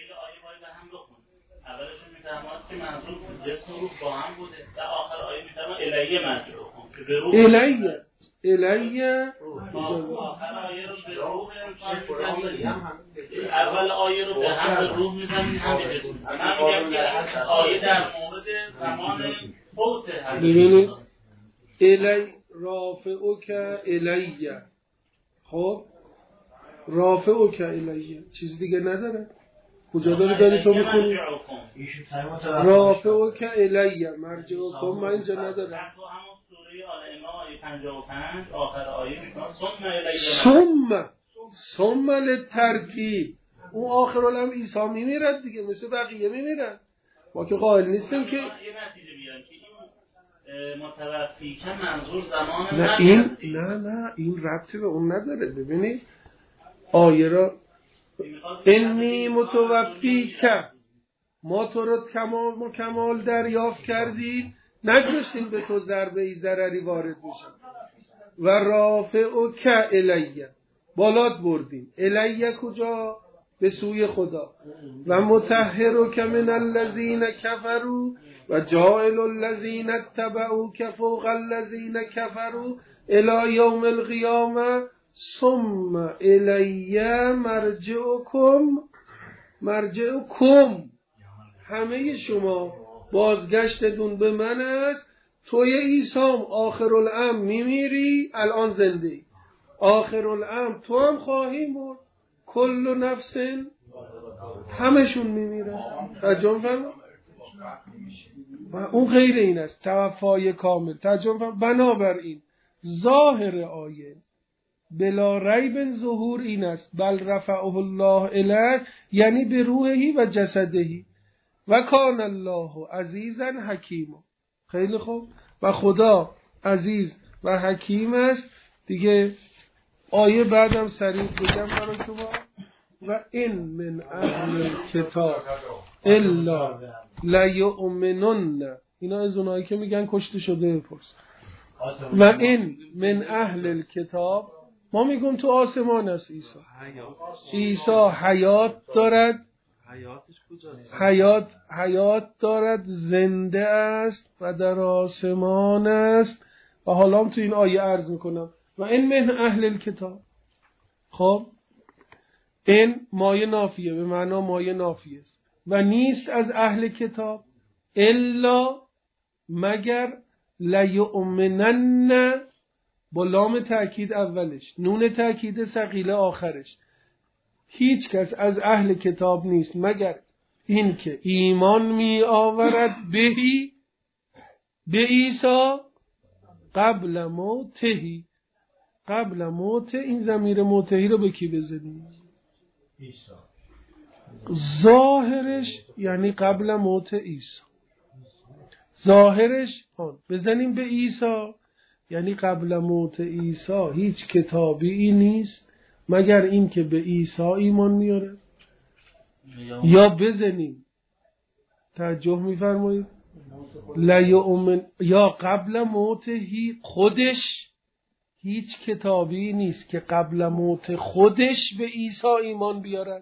که منظور جسم و روح با هم بوده و آخر آیه میفرما الیه مرجعکم که به روح الیه الیه آخر آیه رو به روح انسان میزنیم، اول آیه رو به هم روح میزنیم هم به جسم. من میگم که آیه در مورد زمان فوت حضرت الی رافعک الیه. خب رافعک الیه چیز دیگه نداره. کجا داری داری تو میخونی؟ رافعک الیه مرجعکم من اینجا ندارم. تو همون سوره آل عمران آیه پنجاه و پنج آخر آیه میگه ثم الیه ثم ثم للترتیب. اون آخر الام عیسی میمیرد دیگه، مثل بقیه میمیرن. ما که قائل نیستیم که یه نتیجه بیارن که این متوفی که منظور زمان نه این نه نه این ربطی به اون نداره. ببینید آیه را انی متوفی که ما تو رو کمال و کمال دریافت کردیم، نگذاشتیم به تو ضربه ای ضرری وارد بشه. و رافعک الیه بالات بردیم. الیه کجا؟ به سوی خدا. و مطهرک من الذین کفروا و جاعل الذین اتبعوک فوق الذین کفروا الی یوم القیامه ثم الی مرجعکم مرجعکم همه شما بازگشتتون به من است. توی عیسی آخر الامر میمیری، الان زنده ای، آخر الامر تو هم خواهی مرد، کل نفس همشون میمیرن. ترجمه فرما و اون غیر این است، توفای کامل. ترجمه فرما بنابراین ظاهر آیه بلا ریب ظهور این است، بل رفعه الله الیه، یعنی به روحی و جسدهی، و کان الله عزیزا حکیما. خیلی خوب، و خدا عزیز و حکیم است. دیگه آیه بعدم سریع بگم برای شما. و این من اهل کتاب الا لیؤمنن، اینا از اونایی که میگن کشته شده بپرس. و این من اهل کتاب، ما میگم تو آسمان است عیسی. عیسی حیات دارد، حیات حیات دارد، زنده است و در آسمان است. و حالا هم تو این آیه عرض میکنم و این من اهل الکتاب. خب این مایه نافیه، به معنا مایه نافیه است و نیست از اهل کتاب الا مگر لیؤمنن، با لام تأکید اولش، نون تأکید ثقیله آخرش. هیچ کس از اهل کتاب نیست مگر این که ایمان می آورد بهی، به عیسی، قبل موتهی. قبل موت، این ضمیر موتهی رو به کی بزنیم؟ عیسی. ظاهرش یعنی قبل موت عیسی. ظاهرش بزنیم به عیسی یعنی قبل موت عیسی هیچ کتابی نیست مگر این که به عیسی ایمان میاره. یا بزنیم توجه میفرمایید لیؤمن، یا قبل موتهی، خودش هیچ کتابی نیست که قبل موت خودش به عیسی ایمان بیارد.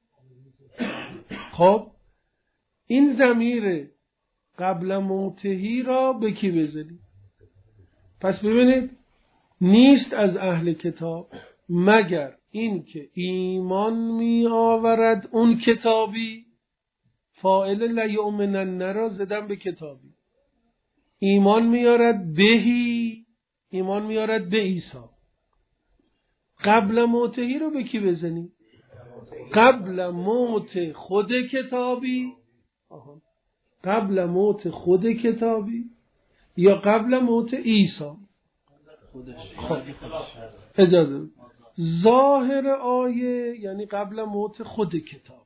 خب این ضمیر قبل موتهی را به کی بزنیم؟ پس ببینید نیست از اهل کتاب مگر این که ایمان می آورد اون کتابی. فاعل لیؤمنن را زدن به کتابی. ایمان میارد بهی، ایمان میارد به عیسی. قبل موتهی رو به کی بزنیم؟ قبل موت خود کتابی، قبل موت خود کتابی یا قبل موت عیسی. خب اجازه، ظاهر آیه یعنی قبل موت خود کتابی،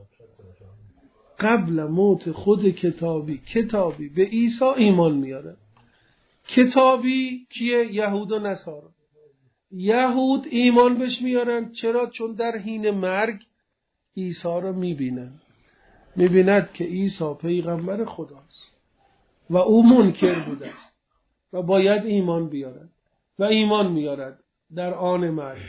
قبل موت خود کتابی. کتابی به عیسی ایمان میاره. کتابی کیه؟ یهود و نصارا. یهود ایمان بهش میارن. چرا؟ چون در حین مرگ عیسی رو میبینن، میبیند که عیسی پیغمبر خداست و او منکر بوده است و باید ایمان بیارد و ایمان میارد در آن مرگ.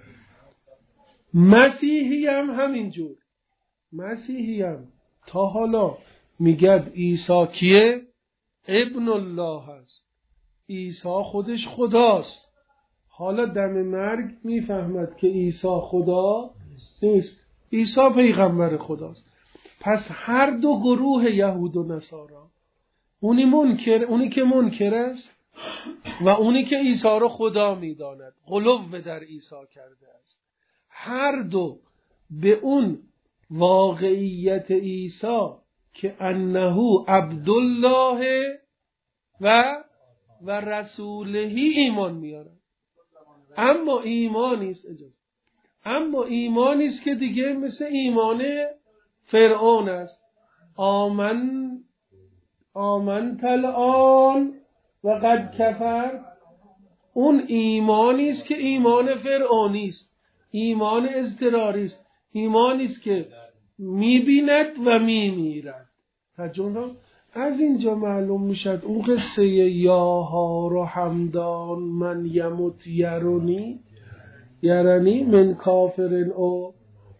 مسیحی هم همینجور. مسیحی هم تا حالا میگد عیسی کیه؟ ابن الله است، عیسی خودش خداست. حالا دم مرگ میفهمد که عیسی خدا نیست، عیسی پیغمبر خداست. پس هر دو گروه یهود و نصارا، اونی منکر، اونی که منکر است و اونی که عیسی رو خدا میداند، غلو در عیسی کرده است، هر دو به اون واقعیت عیسی که انه عبدالله و و رسولهی ایمان میارن. اما ایمانی است اجازه اما ایمانی است که دیگه مثل ایمان فرعون است. آمن آمن الان و قد کفر. اون ایمانی است که ایمان فرعونی است، ایمان اضطراری است، ایمانی است که میبیند و میمیرد. تجربه از اینجا معلوم میشد اون قصه یاها رو همدان من یموت یرونی یرانی من کافرن او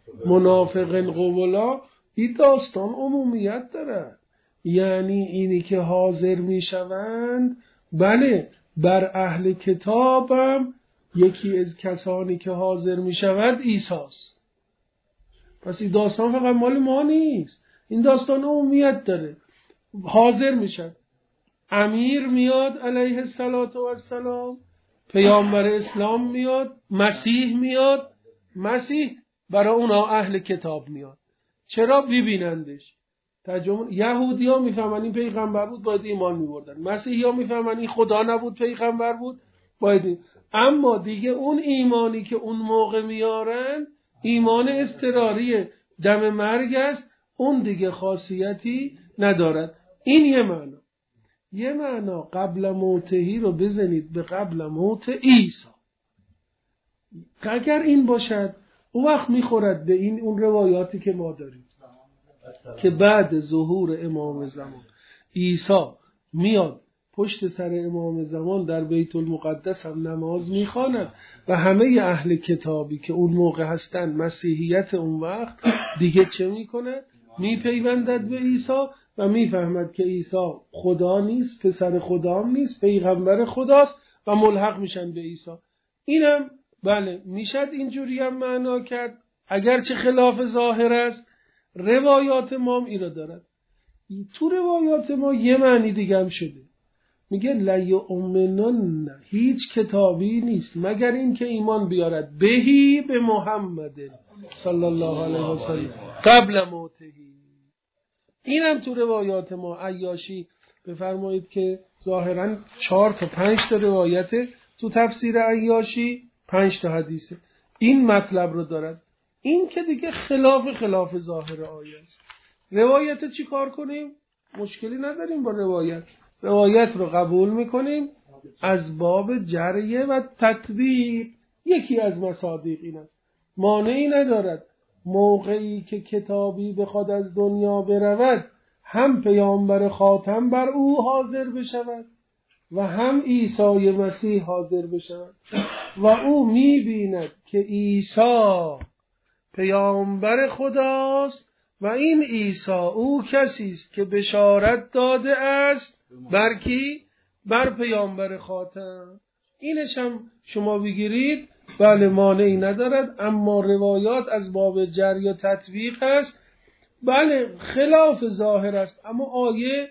منافق قبلا، این داستان عمومیت داره. یعنی اینی که حاضر میشوند، بله بر اهل کتابم یکی از کسانی که حاضر میشوند عیساست. پس این داستان فقط مال ما نیست، این داستان عمومیت داره. حاضر میشن، امیر میاد علیه السلام، پیامبر اسلام میاد، مسیح میاد. مسیح برای اونا اهل کتاب میاد. چرا؟ ببینندش. ترجمه یهودی ها میفهمن این پیغمبر بود، باید ایمان میبردن. مسیحی ها میفهمن این خدا نبود پیغمبر بود، باید این. اما دیگه اون ایمانی که اون موقع میارن ایمان اضطراری دم مرگ است، اون دیگه خاصیتی ندارد. این یه معنا. یه معنا قبل موتهی رو بزنید به قبل موت عیسی. اگر این باشد اون وقت میخورد به این اون روایاتی که ما داریم که بعد ظهور امام زمان عیسی میاد پشت سر امام زمان در بیت المقدس هم نماز میخواند و همه اهل کتابی که اون موقع هستن مسیحیت اون وقت دیگه چه میکنه؟ میپیوندد به عیسی و میفهمد که عیسی خدا نیست، پسر خدا نیست، پیغمبر خداست و ملحق میشن به عیسی. اینم بله میشد اینجوری هم معنا کرد، اگرچه خلاف ظاهر است. روایات ما این رو دارد. تو روایات ما یه معنی دیگه هم شده، میگه لیؤمنن، هیچ کتابی نیست مگر این که ایمان بیارد بهی به محمد صلی الله علیه و سلم قبل موتهی. اینم تو روایات ما. عیاشی بفرمایید که ظاهرا چهار تا پنج تا روایته تو تفسیر عیاشی، پنج تا حدیثه این مطلب رو دارد. این که دیگه خلاف خلاف ظاهر آیه است. روایت چی کار کنیم؟ مشکلی نداریم با روایت. روایت رو قبول میکنیم از باب جریه و تطبیق. یکی از مصادیق این است، مانعی ندارد موقعی که کتابی بخواد از دنیا برود هم پیامبر خاتم بر او حاضر بشود و هم عیسی مسیح حاضر بشود و او میبیند که عیسی پیامبر خداست و این عیسی او کسی است که بشارت داده است بر کی؟ بر پیامبر خاتم. اینش هم شما بگیرید بله مانعی ندارد، اما روایات از باب جری و تطبیق است. بله خلاف ظاهر است، اما آیه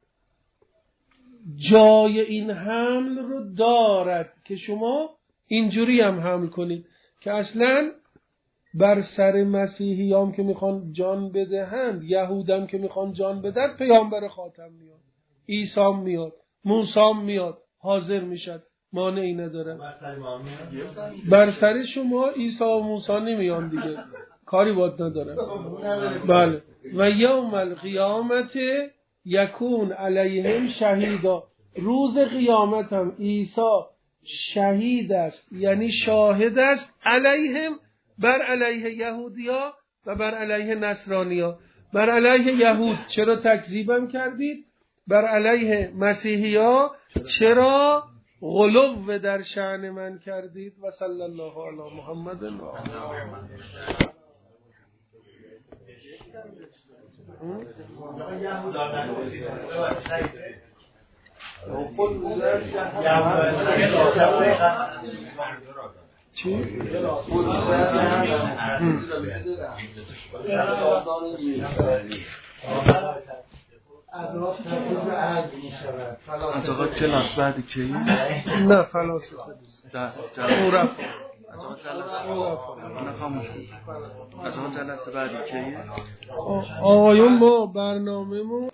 جای این حمل رو دارد که شما اینجوری هم حمل کنید که اصلا بر سر مسیحیام که میخوان جان بدهند، یهودم که میخوان جان بدهند، پیامبر خاتم میاد، عیسی میاد، موسی میاد، حاضر میشد، مانعی نداره. بر سر شما عیسی و موسی نمیان دیگه، کاری باید نداره. بله. و یوم القیامت یکون علیهم شهیدا، روز قیامت هم عیسی شهید است، یعنی شاهد است علیهم، بر علیه یهودیا و بر علیه نصرانیا. بر علیه یهود چرا تکذیبم کردید؟ بر علیه مسیحیا چرا غلو در شأن من کردید؟ و صلی الله علی محمد و چی؟ از آقا کلاس بعدی کی؟ نه فلاسفه دست عرفا. از آقا جلسه نه خاموش از آقا جلسه بعدی کی؟ آقایون ما برنامه ما